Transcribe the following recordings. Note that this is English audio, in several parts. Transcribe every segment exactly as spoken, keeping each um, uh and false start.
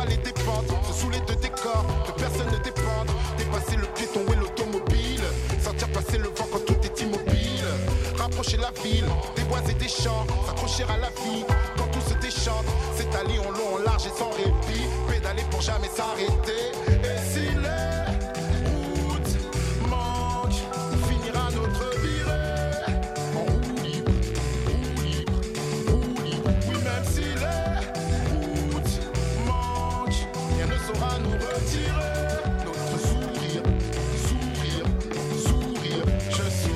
vallée des pentes, se saouler de décors, que personne ne dépende. Dépasser le piéton et l'automobile, sentir passer le vent quand tout est immobile. Rapprocher la ville, des bois et des champs, s'accrocher à la vie quand tout se déchante. S'étaler en long, en large et sans répit, pédaler pour jamais s'arrêter. Et si les routes manquent, on finira notre virée en roue libre, roue libre, roue libre. Oui, même si les routes manquent, rien ne saura nous retirer notre sourire, sourire, sourire. Je suis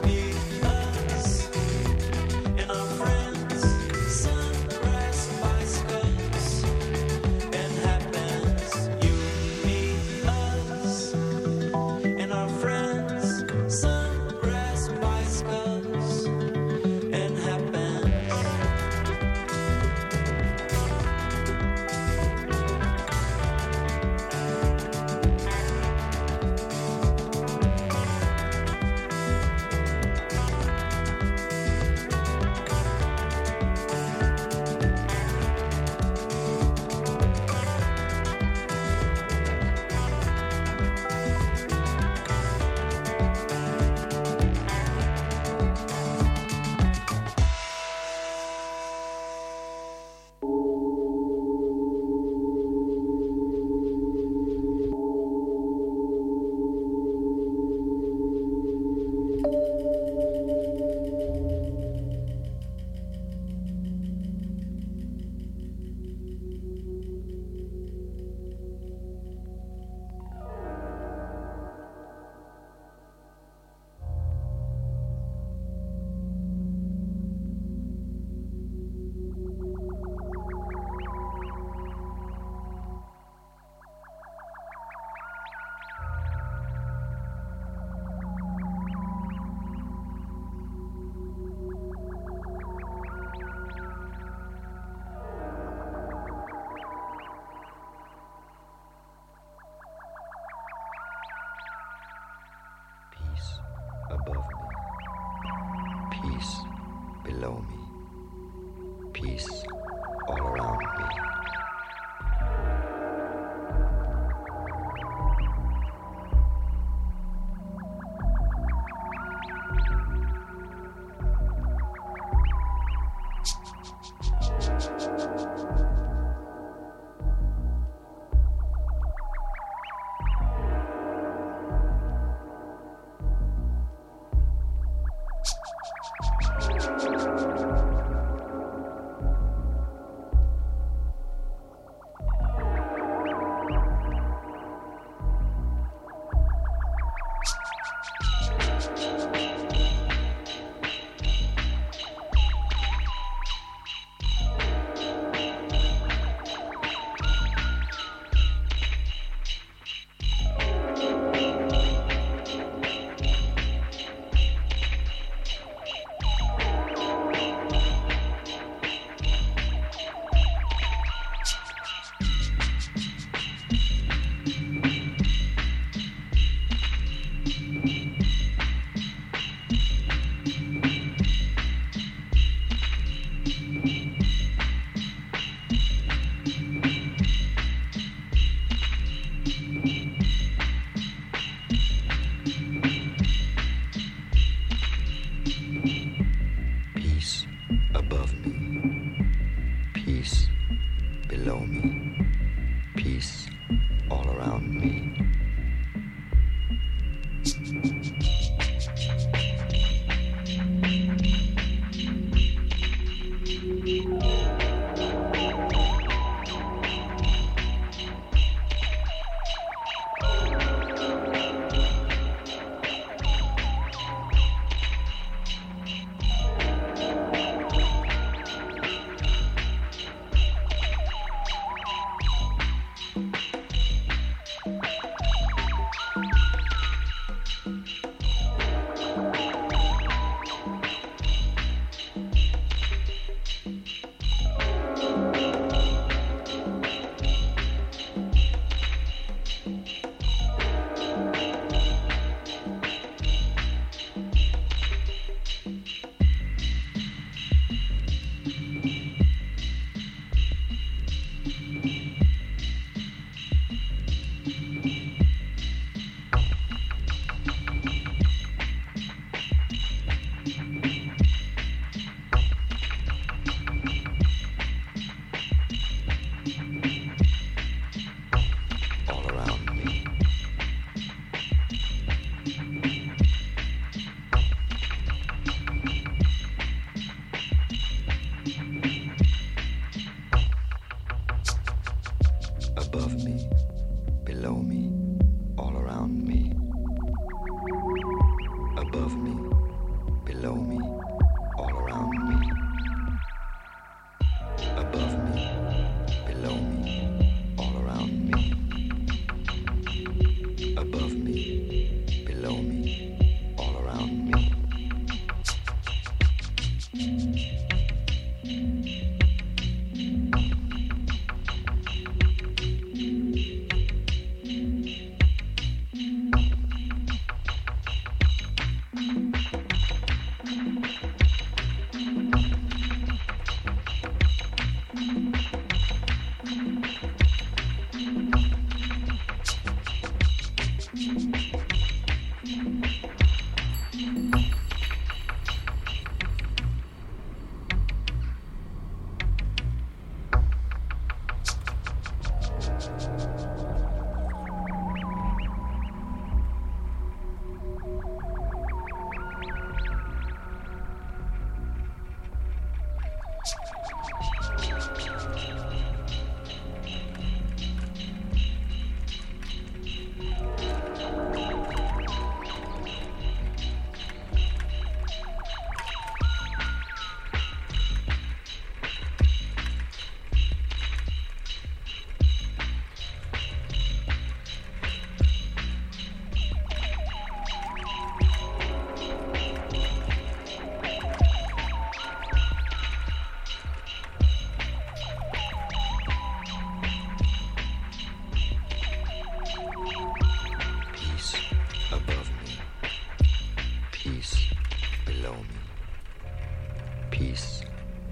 above me, peace below me, peace all around me.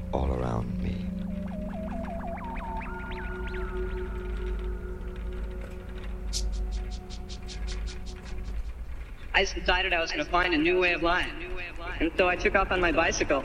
all around me. I decided I was going to find a new way of life, and so I took off on my bicycle.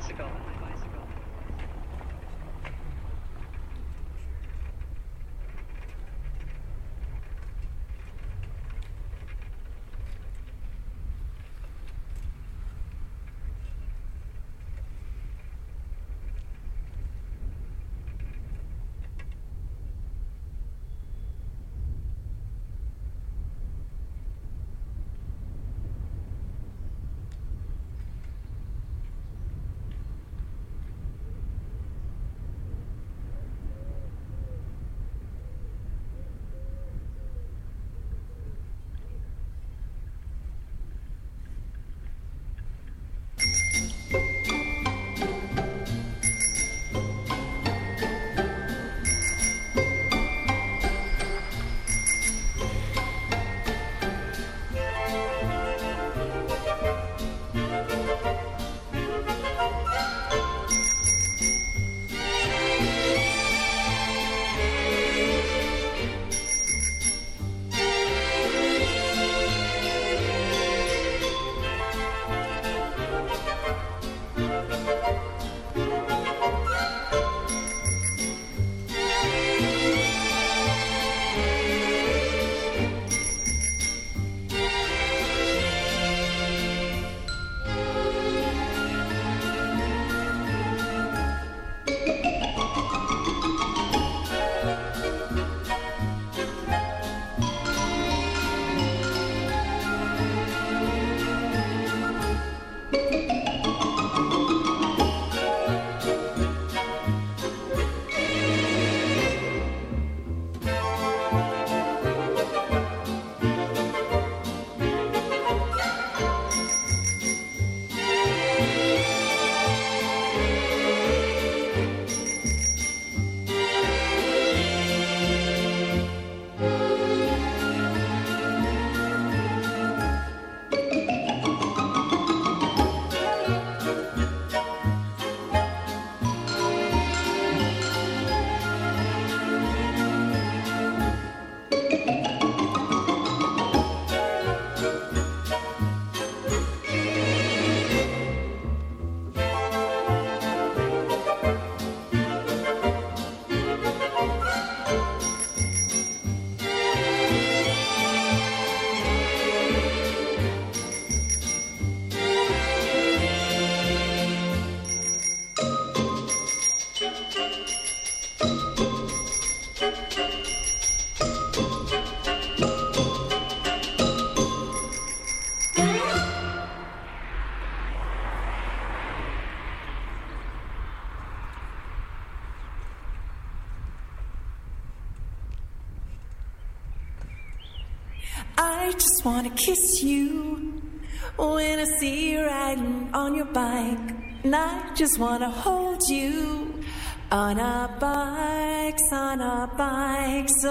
I just wanna kiss you when I see you riding on your bike. And I just wanna hold you on our bikes, on our bikes,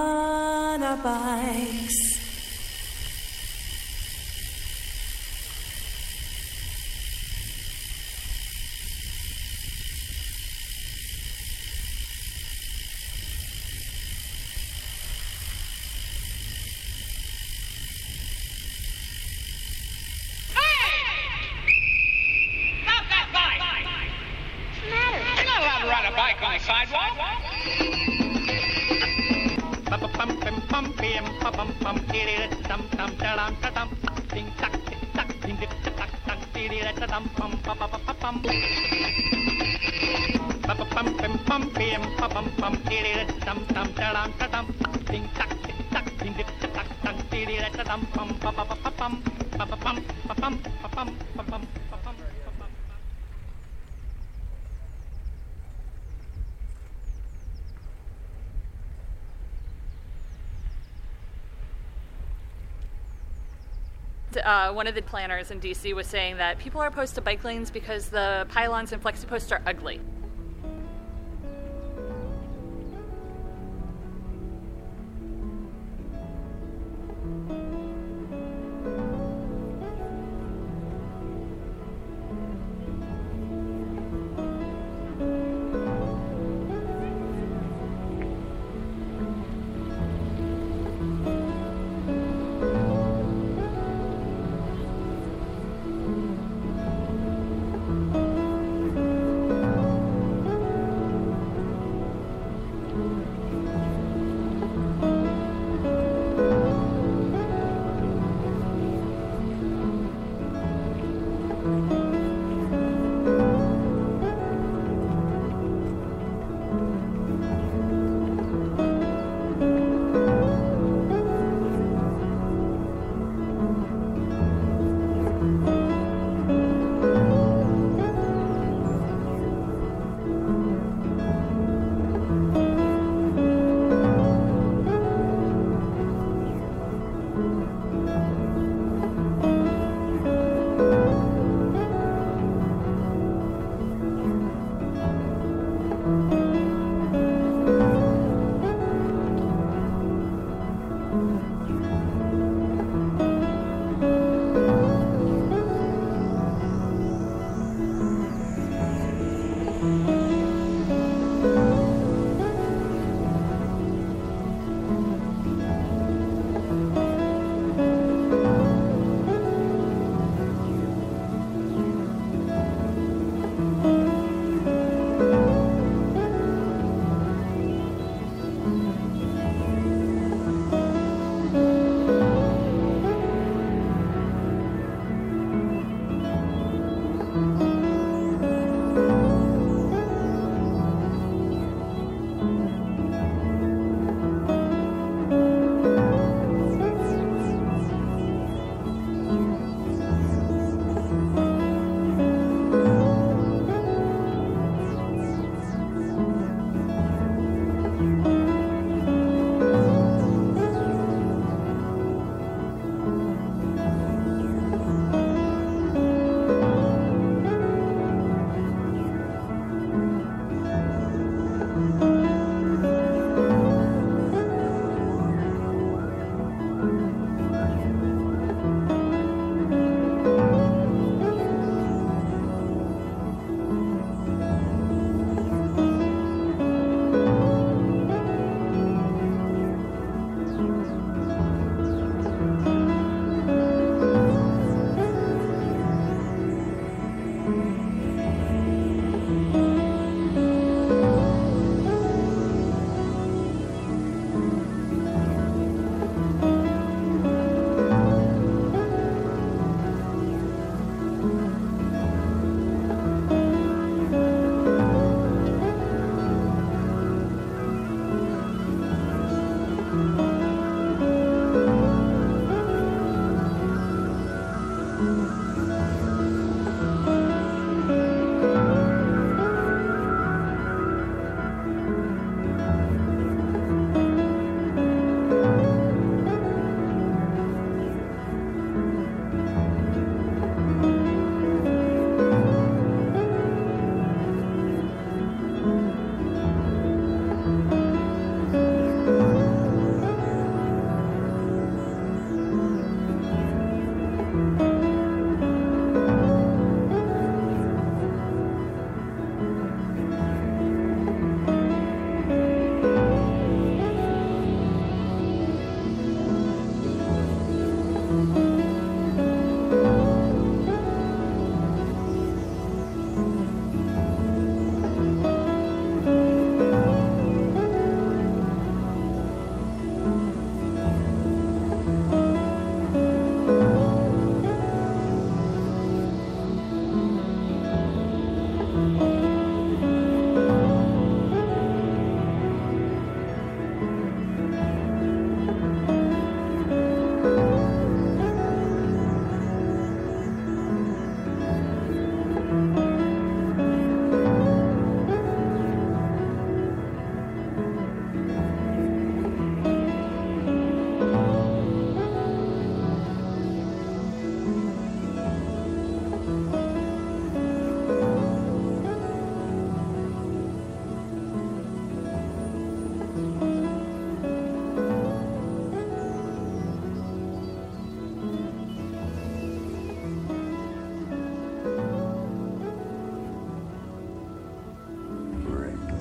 on our bikes. Uh, one of the planners in D C was saying that people are opposed to bike lanes because the pylons and flexi posts are ugly.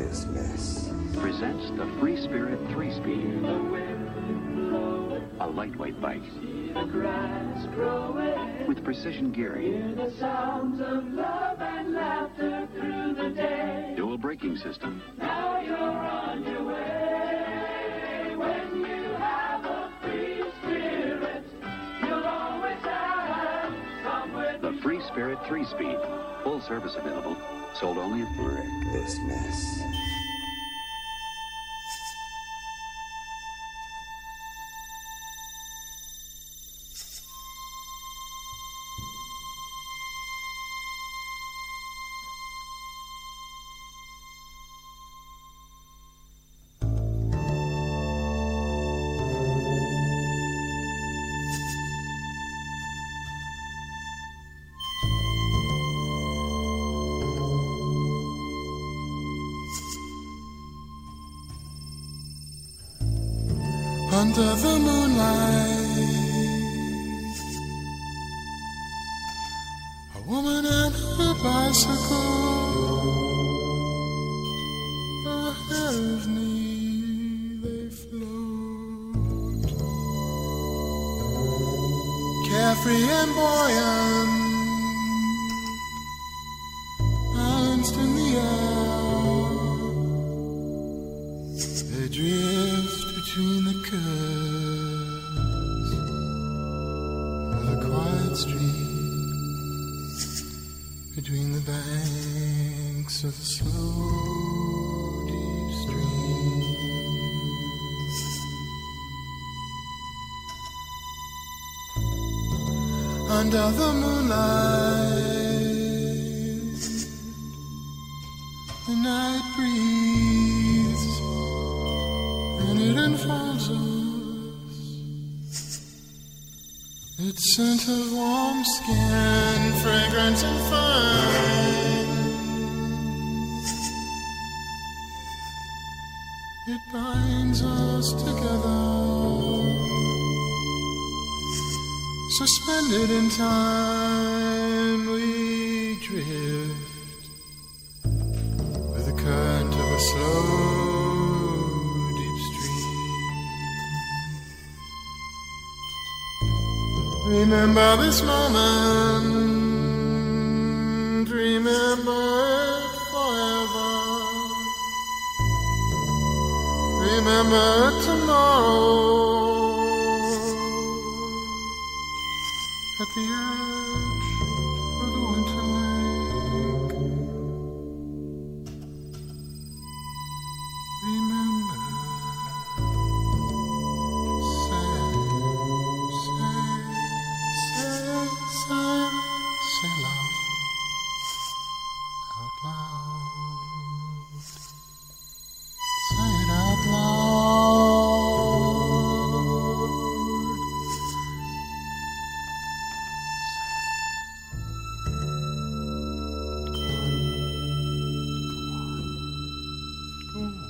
this mess. Presents the Free Spirit three-Speed. A lightweight bike. With precision gearing. The sounds of love and laughter through the day. Dual braking system. Now you're on your way. When you have a free spirit, you'll always have somewhere. The Free Spirit three-Speed. Full service available. Sold only at Wreck this mess. Under the moonlight, a woman and her bicycle, ahead of me they float, carefree and buoyant, balanced in the air, they drift between the curves of a quiet stream, between the banks of the slow, deep stream. Under the moonlight, the night breathes, and it enfolds us. Its scent of warm skin, fragrance and fine. It binds us together, suspended in time. We drift with the current of a slow, remember this moment, remember it forever. Remember tomorrow at the edge of the winter lake. Remember. Say love out loud. Say it out loud. Go on. Go on.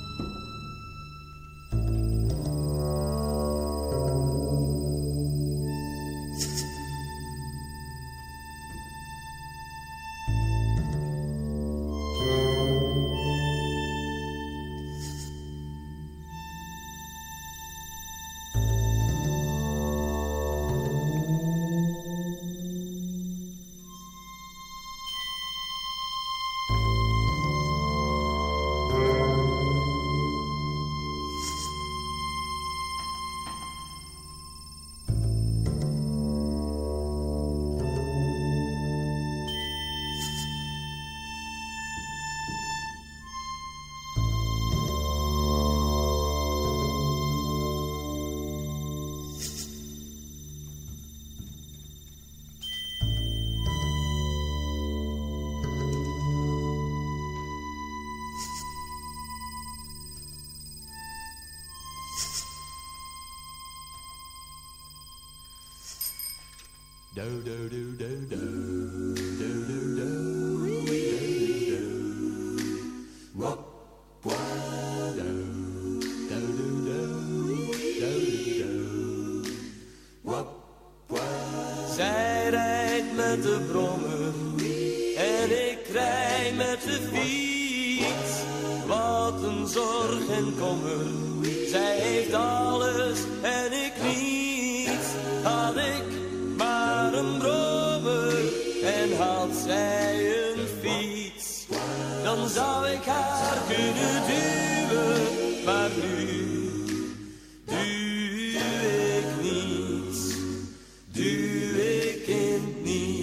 Do do do do do do do do do do wop wop do do do do do do wop wop. Zij rijdt met de brommer en ik rij met de fiets. Wat had een zorg en kommer. Zij heeft alles en ik niet. Had ik maar een brommer en had zij een fiets, dan zou ik haar kunnen duwen, maar nu duw ik niets, duw ik in het niets.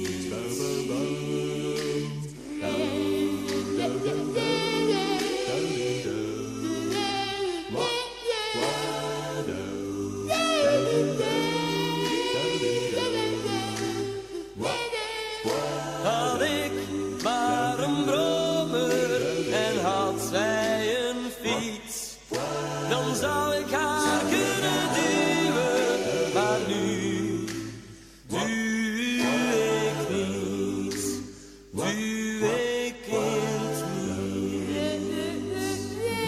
Had ik maar een brommer en had zij een fiets, dan zou ik haar kunnen duwen, maar nu duw ik niets, duw ik in het niets.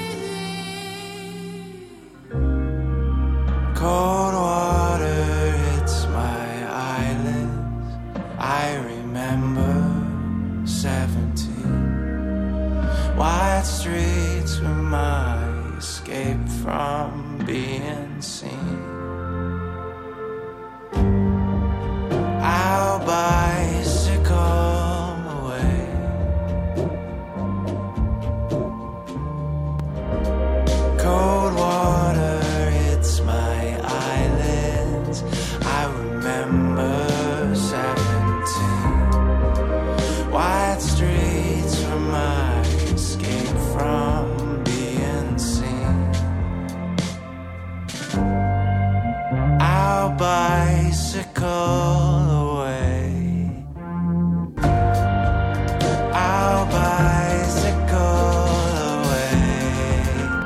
Cold water hits my eyelids. I remember seventeen. Wide streets were my escape from being seen. I'll bicycle away. Cold water hits my eyelids. I remember seventeen. Wide streets were my escape from being seen. I'll bicycle away. I'll bicycle away.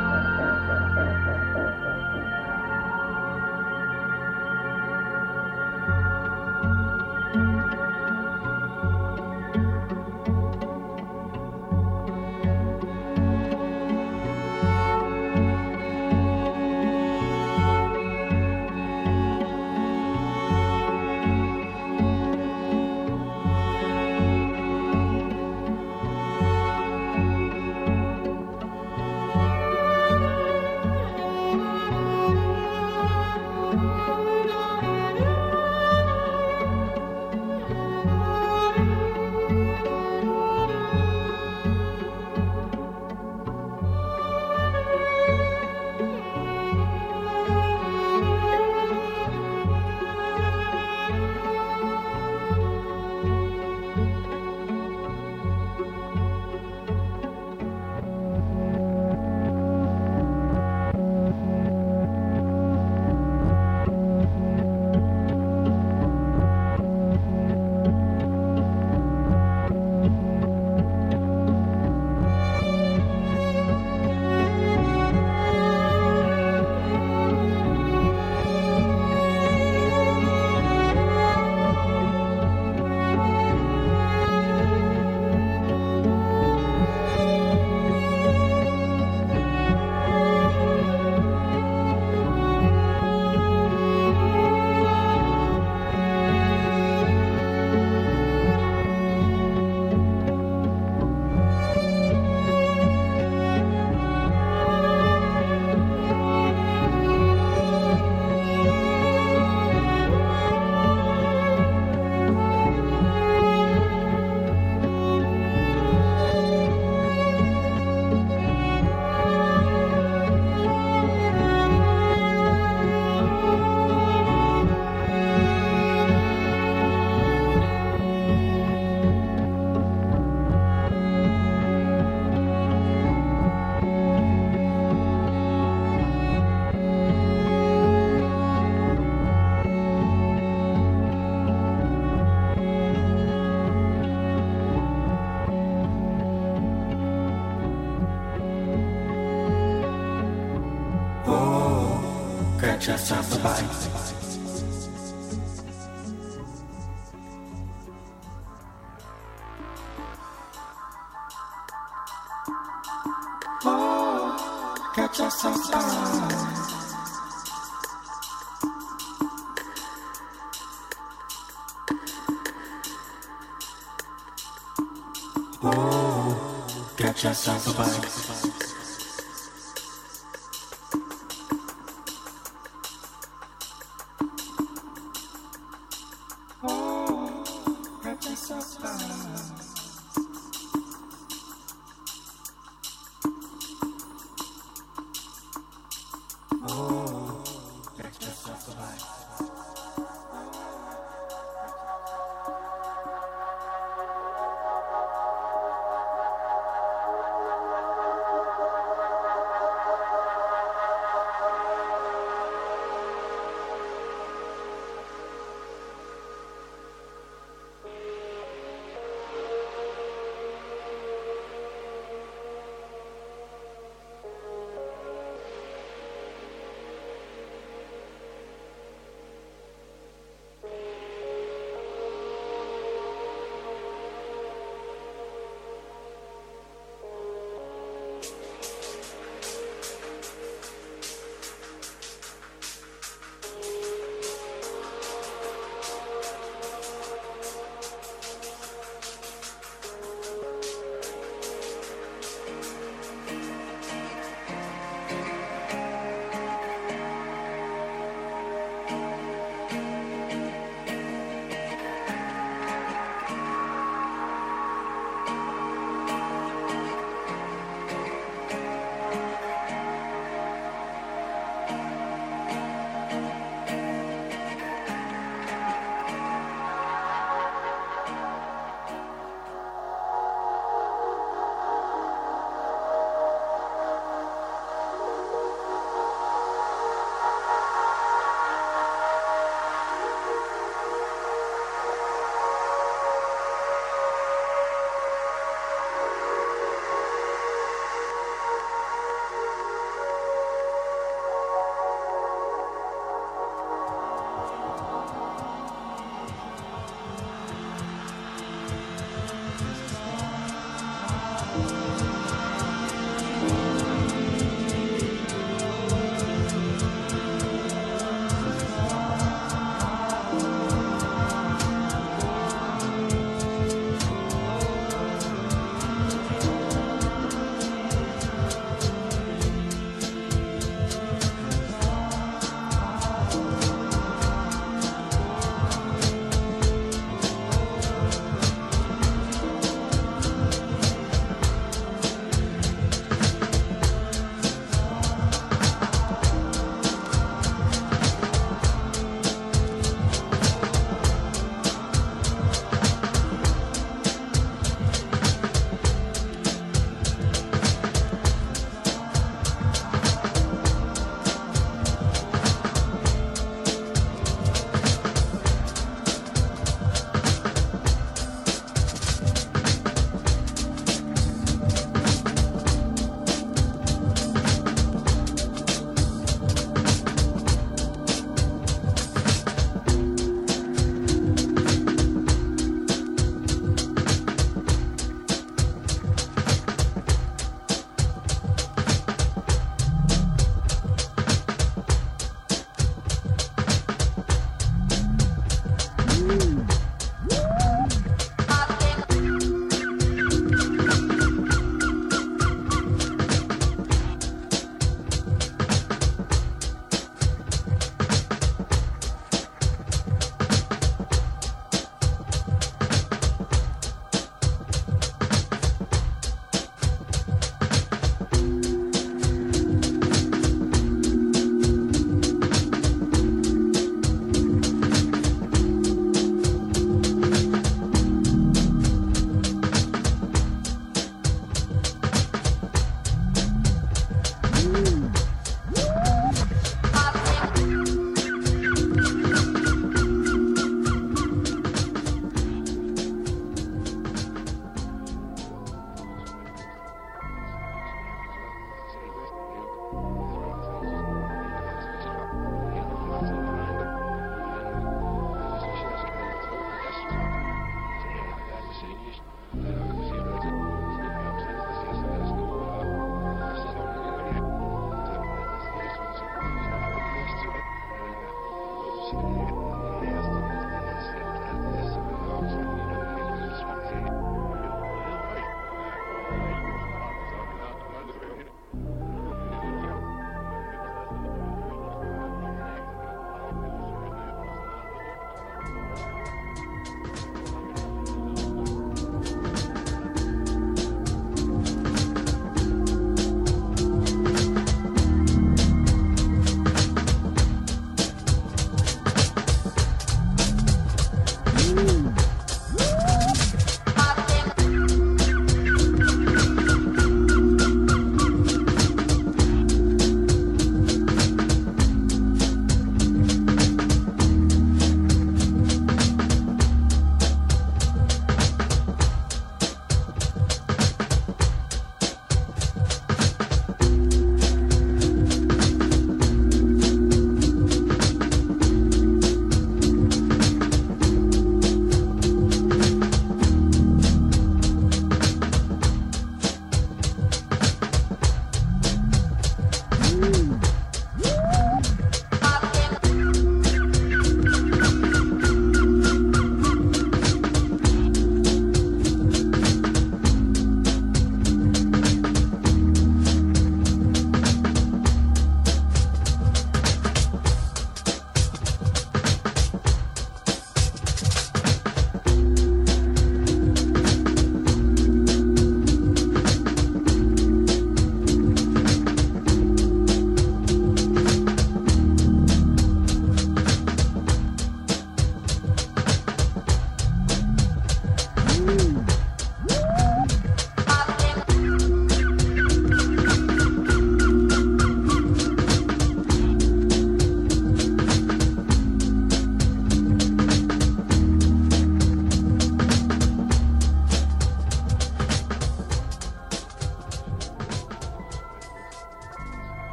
Just off the bike. Oh, catch us off the bike. Oh, catch us off the bike.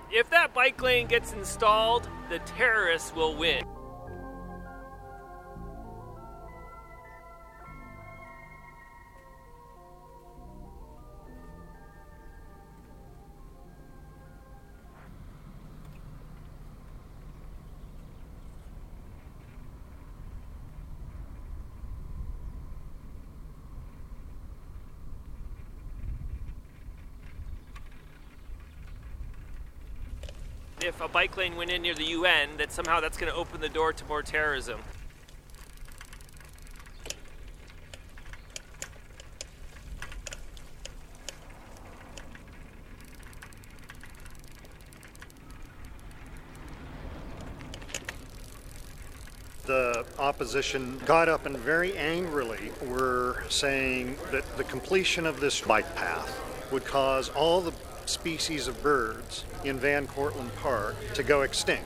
If that bike lane gets installed, the terrorists will win. If a bike lane went in near the U N, that somehow that's going to open the door to more terrorism. The opposition got up and very angrily were saying that the completion of this bike path would cause all the species of birds in Van Cortlandt Park to go extinct.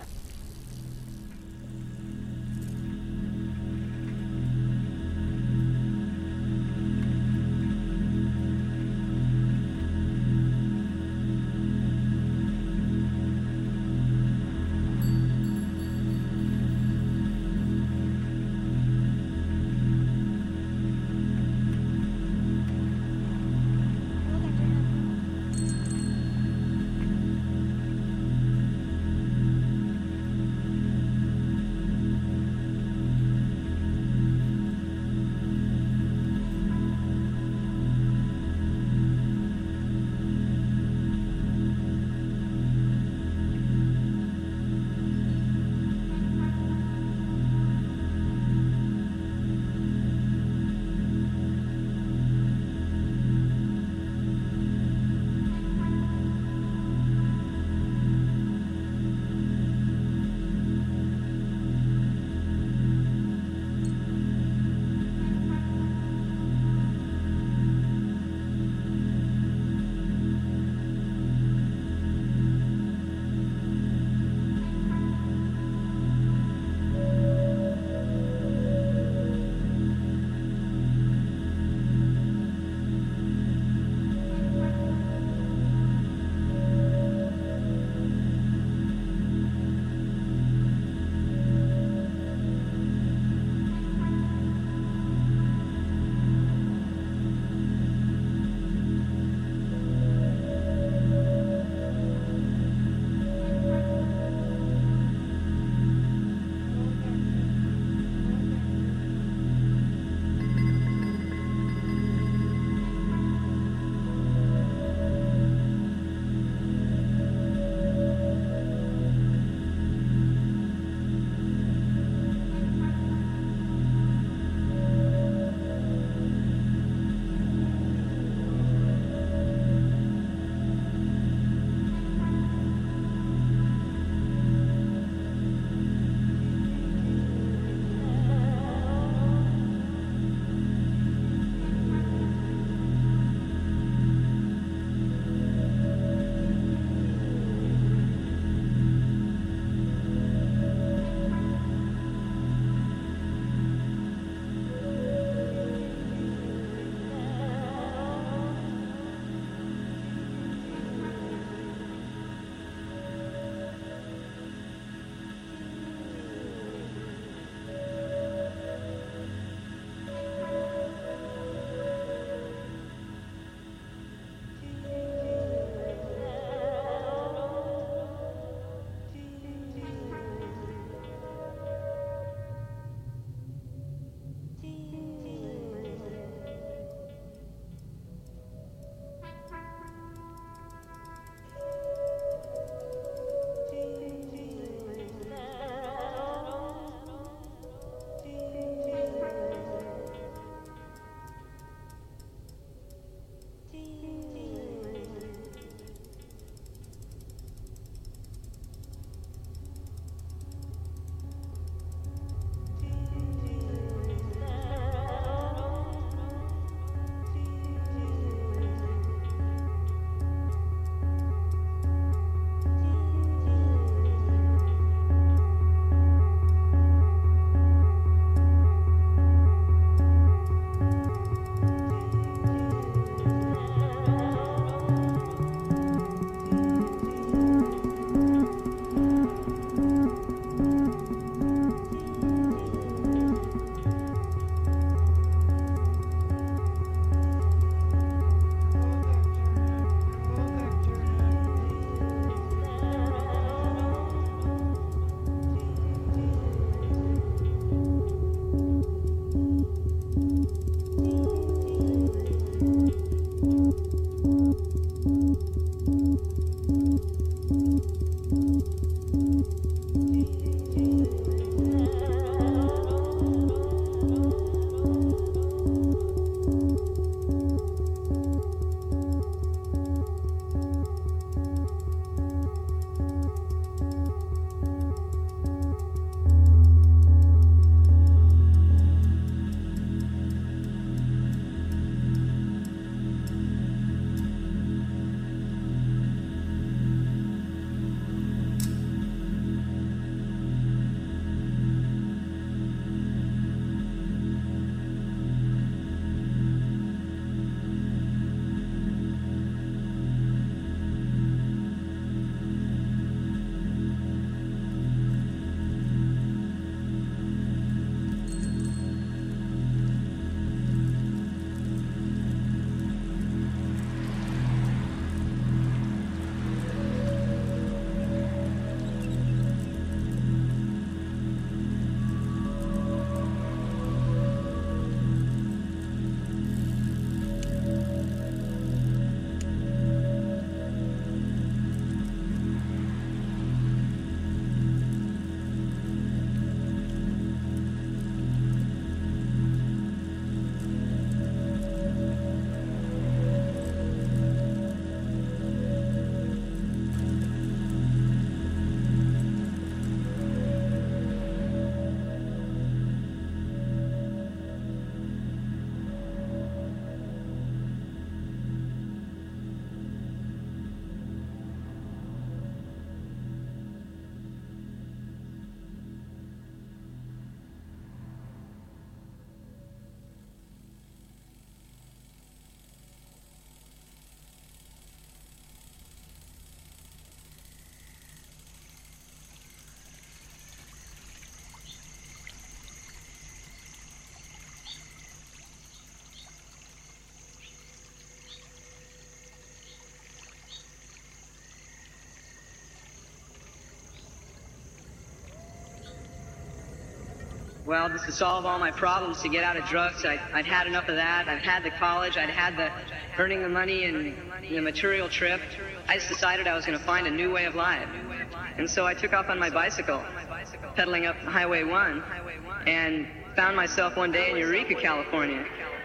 well, just to solve all my problems, to get out of drugs. I, I'd had enough of that. I'd had the college. I'd had the earning the money and the material trip. I just decided I was going to find a new way of life. And so I took off on my bicycle, pedaling up Highway one, and found myself one day in Eureka, California.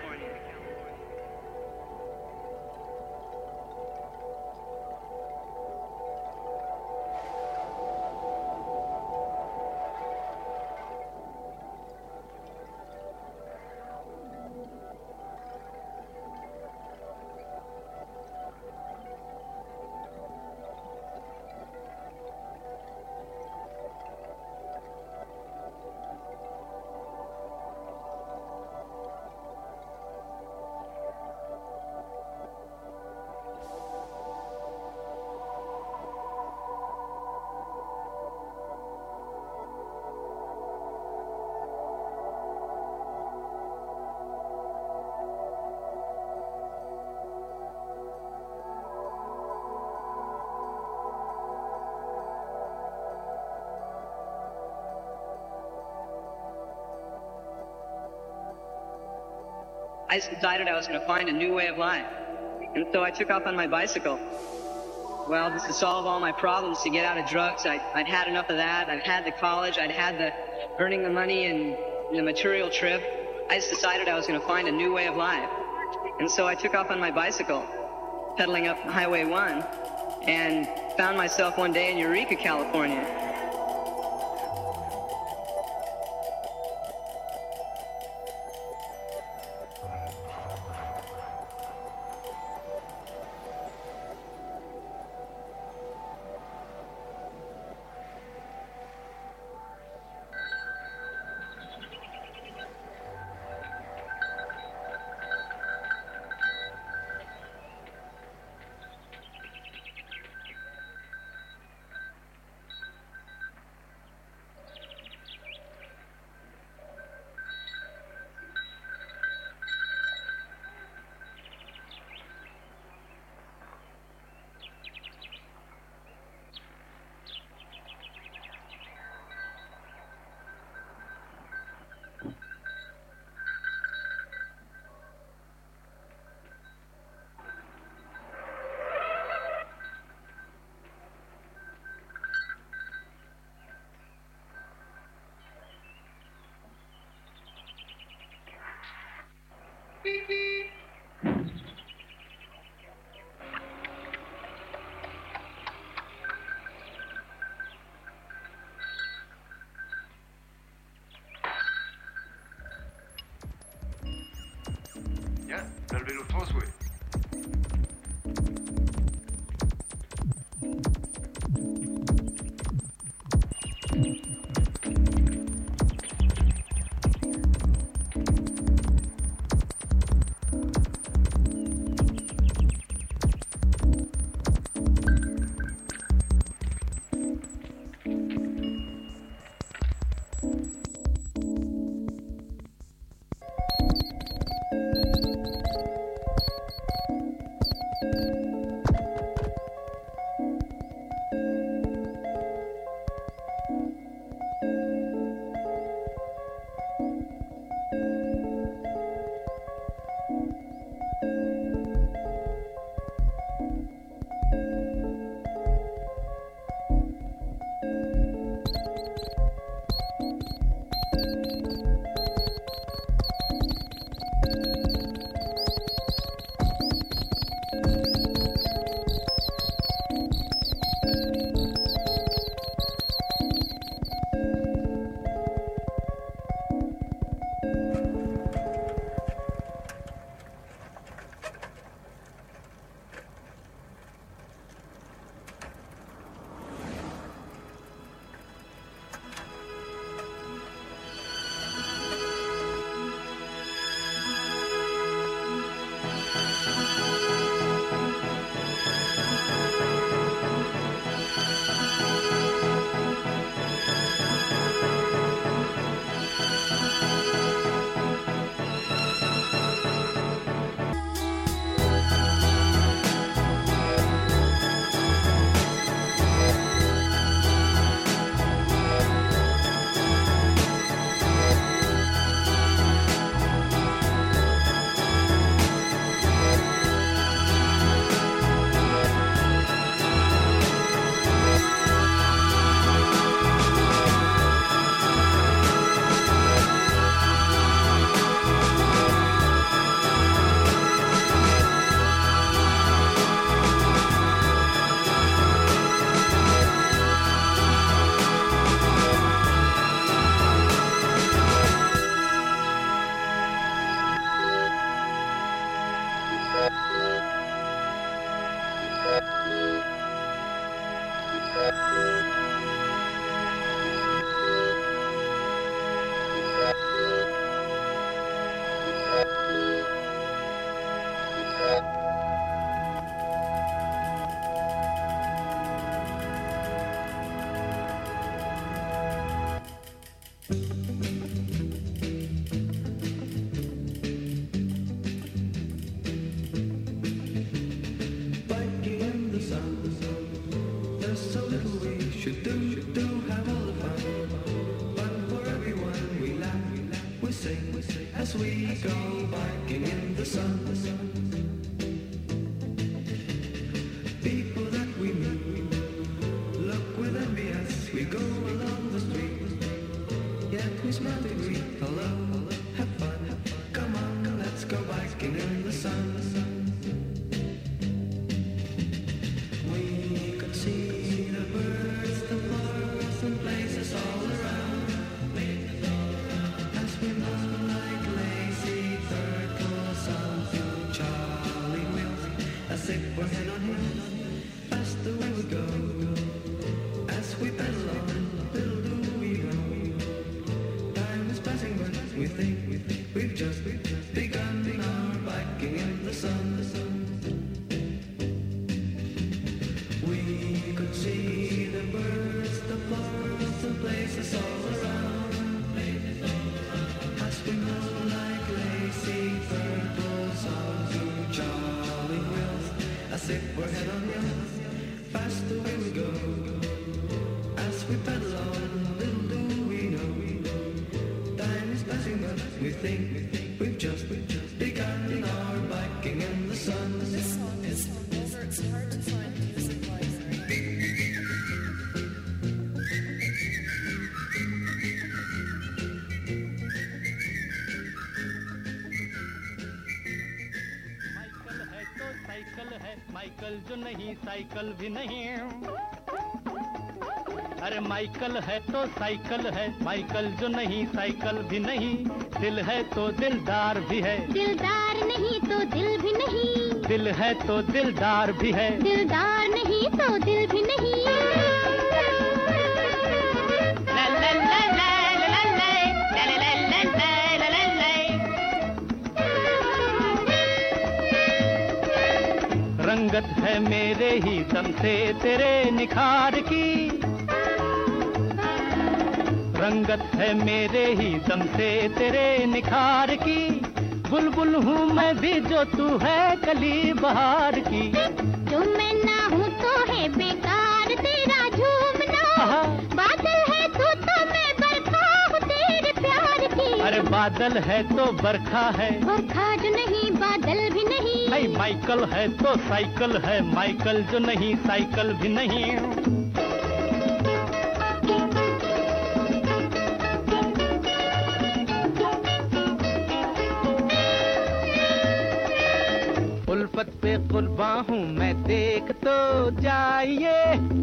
I decided I was going to find a new way of life. And so I took off on my bicycle. Well, just to solve all my problems, to get out of drugs. I, I'd had enough of that. I'd had the college. I'd had the earning the money and the material trip. I just decided I was going to find a new way of life. And so I took off on my bicycle, pedaling up Highway one, and found myself one day in Eureka, California. Tiens, t'as le vélo de François. Michael जो नहीं cycle भी नहीं। अरे Michael है तो cycle है, Michael जो नहीं साइकिल भी नहीं। दिल है तो दिलदार भी है, दिलदार नहीं तो दिल भी नहीं। दिल है तो दिलदार भी है, दिलदार नहीं तो दिल भी नहीं। रंगत है मेरे ही दम से तेरे निखार की, रंगत है मेरे ही दम से तेरे निखार की। बुलबुल हूँ मैं भी जो तू है कली बहार की। जो मैं ना हूँ तो है बेकार तेरा झूमना। बादल है तू तो मैं बरखा हूँ तेरे प्यार की। अरे बादल है तो बरखा है, बरखा जो नहीं बादल भी नहीं। नहीं माइकल है तो साइकिल है, माइकल जो नहीं साइकिल भी नहीं। उल्फत पे कुर्बा हूँ मैं देख तो जाइए,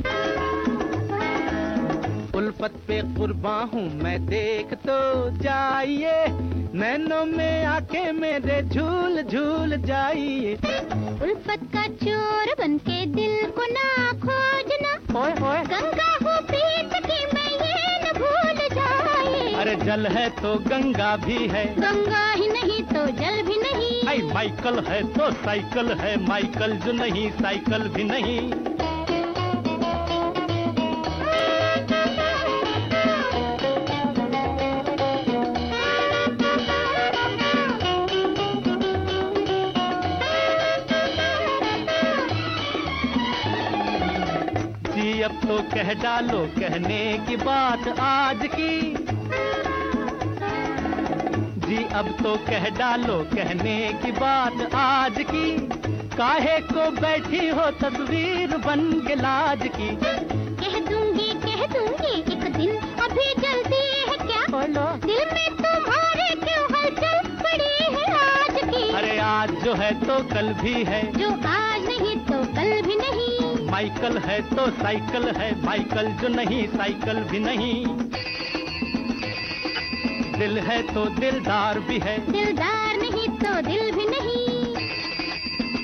उल्फत पे कुर्बा हूँ मैं देख तो जाइए। नैनों में आके मेरे झूल झूल जाइए। उल्फत का चोर बनके दिल को ना खोजना। ओए ओए गंगा हूँ प्रीत की मैं ये न भूल जाए। अरे जल है तो गंगा भी है, गंगा ही नहीं तो जल भी नहीं। आई माइकल है तो साइकिल है, माइकल जो नहीं साइकिल भी नहीं। अब तो कह डालो कहने की बात आज की जी, अब तो कह डालो कहने की बात आज की। काहे को बैठी हो तस्वीर बन के लाज की। कह दूंगी कह दूंगी एक दिन, अभी जल्दी है क्या? बोलो दिल में तुम्हारे क्यों हलचल पड़ी है आज की। अरे आज जो है तो कल भी है, जो आज नहीं तो कल भी नहीं। माइकल है तो साइकिल है, माइकल जो नहीं साइकिल भी नहीं। दिल है तो दिलदार भी है, दिलदार नहीं तो दिल भी नहीं।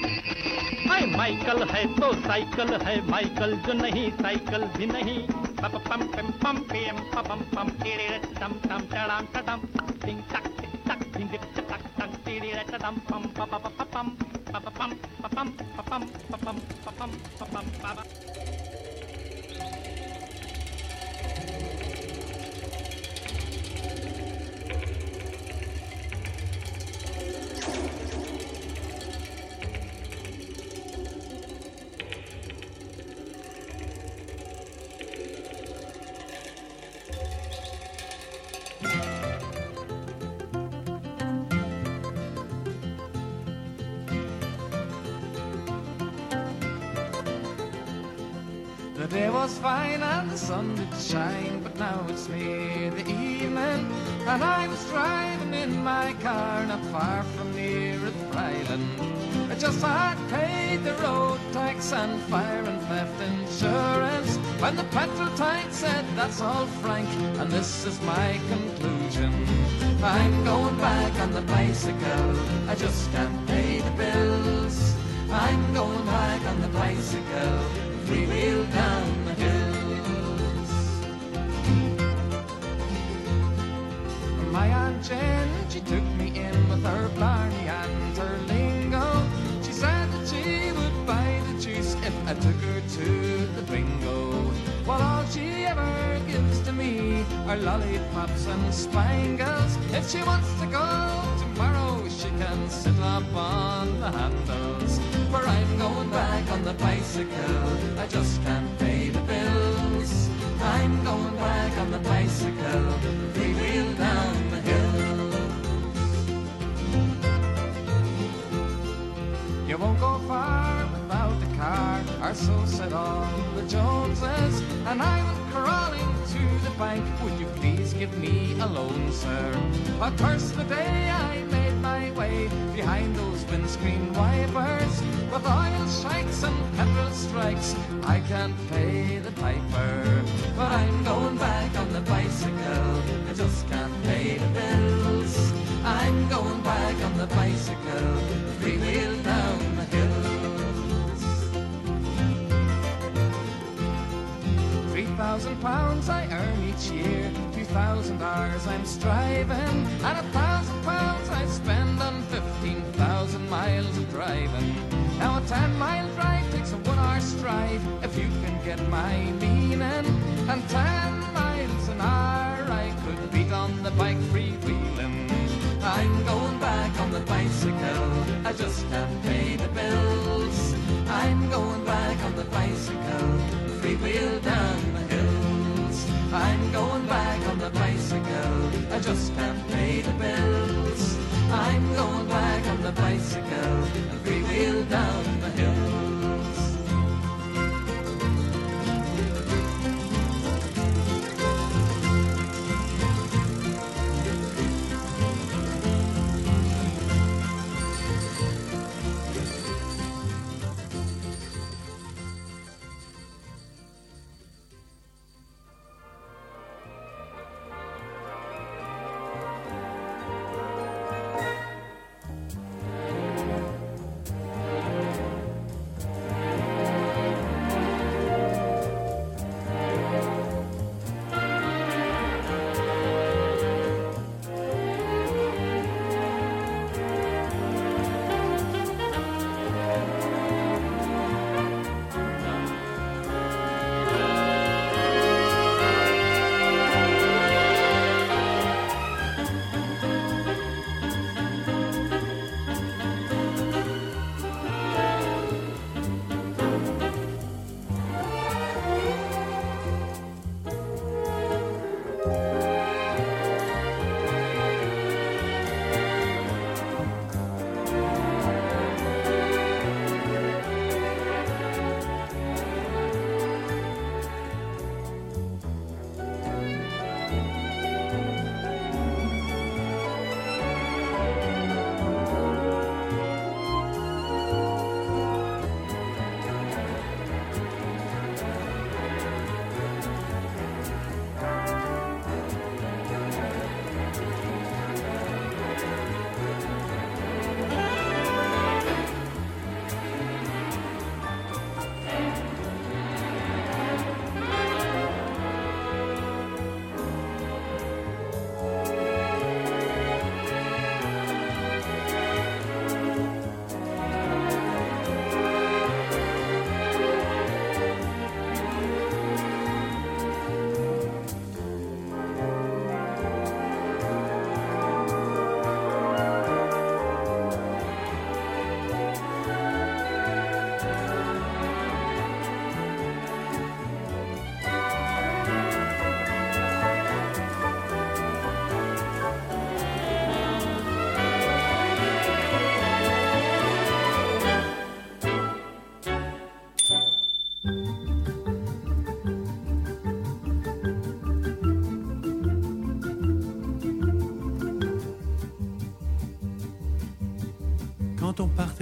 साइकिल है तो साइकिल है माइकल जो नहीं साइकिल भी नहीं पम पम पम पम पम पम पम टेरे टम टम टड़ाम टडम टिंग टक टिक टक टिंग टक टक टक टेरे टडम पम पम पम पम पम पम पम पम पम पम पम पम The day was fine and the sun did shine, but now it's near the evening, and I was driving in my car not far from nearest Ryland. I just had paid the road tax and fire and theft insurance when the petrol tank said that's all frank, and this is my conclusion. I'm going back on the bicycle, I just can't pay the bills. I'm going back on the bicycle, three-wheel down the hills. My Aunt Jen, she took me in with her blarney and her lingo. She said that she would buy the juice if I took her to the bingo. Well, all she ever gives to me are lollipops and spangles. If she wants to go tomorrow, she can sit up on the handles. For I'm going back on the bicycle, I just can't pay the bills. I'm going back on the bicycle, three-wheel down the hills. You won't go far without a car, or so said all the Joneses. And I went crawling to the bank, would you please give me a loan, sir? But curse the day I made my way behind those windscreen wipers. With oil shikes and petrol strikes, I can't pay the piper. But I'm going back on the bicycle, I just can't pay the bills. I'm going back on the bicycle, three-wheel down the hills. Three thousand pounds I earn each year, two thousand hours I'm striving, and a thousand pounds I spend on fifteen thousand miles of driving. Now a ten-mile drive takes a one-hour strive, if you can get my meaning. And ten miles an hour I could beat on the bike freewheeling. I'm going back on the bicycle, I just can't pay the bills. I'm going back on the bicycle, three-wheel down the hills. I'm going back on the bicycle, I just can't pay the bills. I'm going back on the bicycle, three-wheel down the hills.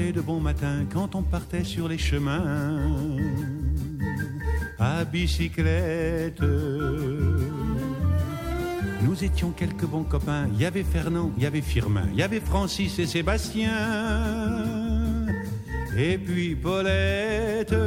était de bon matin quand on partait sur les chemins à bicyclette. Nous étions quelques bons copains. Il y avait Fernand, il y avait Firmin, il y avait Francis et Sébastien, et puis Paulette.